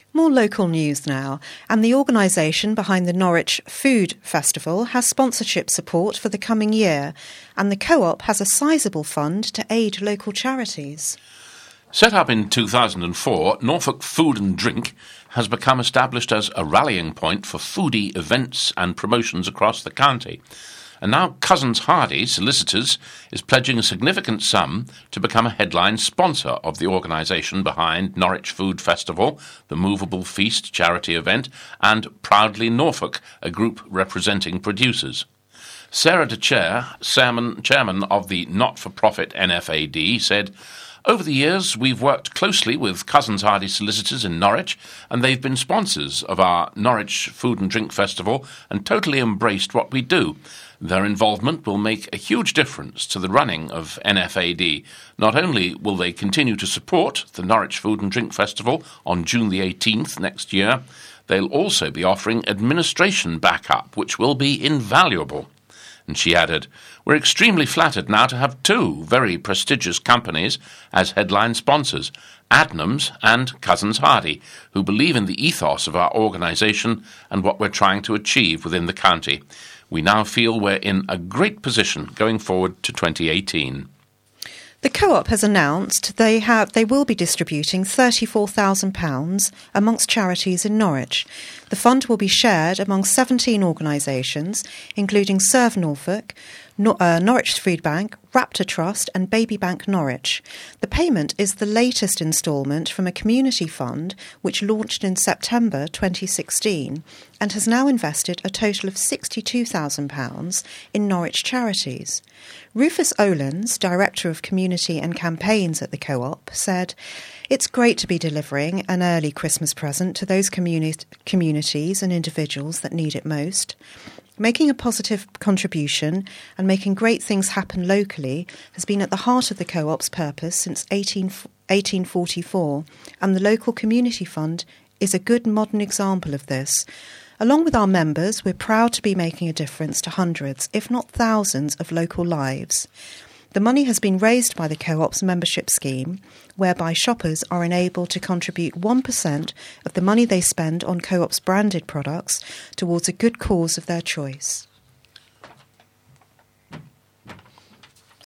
More local news now, and the organisation behind the Norwich Food Festival has sponsorship support for the coming year, and the Co-op has a sizable fund to aid local charities. Set up in 2004, Norfolk Food and Drink has become established as a rallying point for foodie events and promotions across the county. And now Cousins Hardy Solicitors is pledging a significant sum to become a headline sponsor of the organisation behind Norwich Food Festival, the Movable Feast charity event, and Proudly Norfolk, a group representing producers. Sarah De Chair, chairman of the not-for-profit NFAD, said, "Over the years, we've worked closely with Cousins Hardy Solicitors in Norwich, and they've been sponsors of our Norwich Food and Drink Festival and totally embraced what we do. Their involvement will make a huge difference to the running of NFAD. Not only will they continue to support the Norwich Food and Drink Festival on June the 18th next year, they'll also be offering administration backup, which will be invaluable." And she added, "We're extremely flattered now to have two very prestigious companies as headline sponsors, Adnams and Cousins Hardy, who believe in the ethos of our organisation and what we're trying to achieve within the county. We now feel we're in a great position going forward to 2018. The Co-op has announced they will be distributing £34,000 amongst charities in Norwich. The fund will be shared among 17 organisations, including Serve Norfolk, Norwich Food Bank, Raptor Trust and Baby Bank Norwich. The payment is the latest instalment from a community fund which launched in September 2016 and has now invested a total of £62,000 in Norwich charities. Rufus Olens, Director of Community and Campaigns at the Co-op, said, "It's great to be delivering an early Christmas present to those communities and individuals that need it most. Making a positive contribution and making great things happen locally has been at the heart of the Co-op's purpose since 1844, and the local community fund is a good modern example of this. Along with our members, we're proud to be making a difference to hundreds, if not thousands, of local lives. The money has been raised by the Co-op's membership scheme, whereby shoppers are enabled to contribute 1% of the money they spend on Co-op's branded products towards a good cause of their choice."